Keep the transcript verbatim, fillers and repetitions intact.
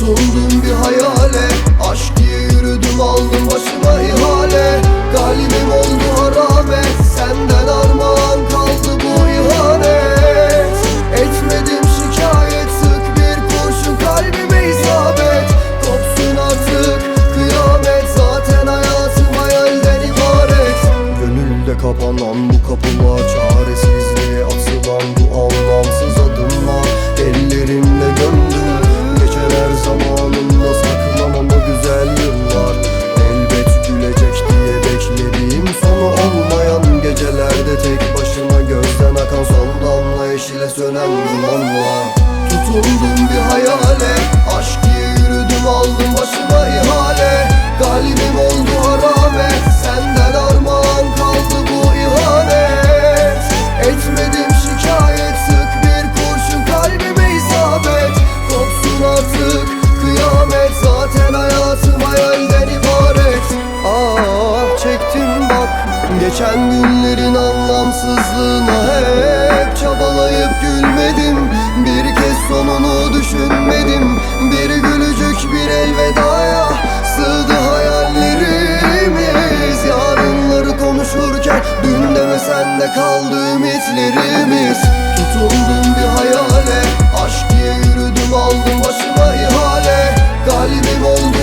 Tutundum bir hayale, aşk diye yürüdüm, aldım başıma ihale. Kalbim oldu harabe, senden armağan kaldı bu ihanet. Etmedim şikayet, sık bir kurşun kalbime isabet. Kopsun artık kıyamet, zaten hayatım hayalden ibaret. Gönülde kapanan bu kapılar, çaresizliğe atılan bu anlamsız adımlar. Ellerimle gömdüm geçen her zamanımda saklamam o güzel yıllar. Elbet gülecek diye beklediğim, sonu olmayan gecelerde tek başıma gözden akan son damla yeşile sönen dumanla. Tutundum bir hayale, aşk diye yürüdüm, aldım başıma ihale. Kalbim oldu harabe, senden armağan kaldı bu ihanet. Etmedim şikayet, sık bir kurşun kalbime isabet. Kopsun artık kıyamet, zaten hayatım hayalden ibaret. Ah çektim bak geçen günlerin anlamsızlığına, hep çabalayıp gülmedim. Bir kez sonunu düşünmedim, bir gülücük bir elvedaya sığdı hayallerimiz. Yarınları konuşurken dün demesen de kaldı ümitlerimiz. Tutundum bir hayale, aşk diye yürüdüm, aldım başıma ihale. Kalbim oldu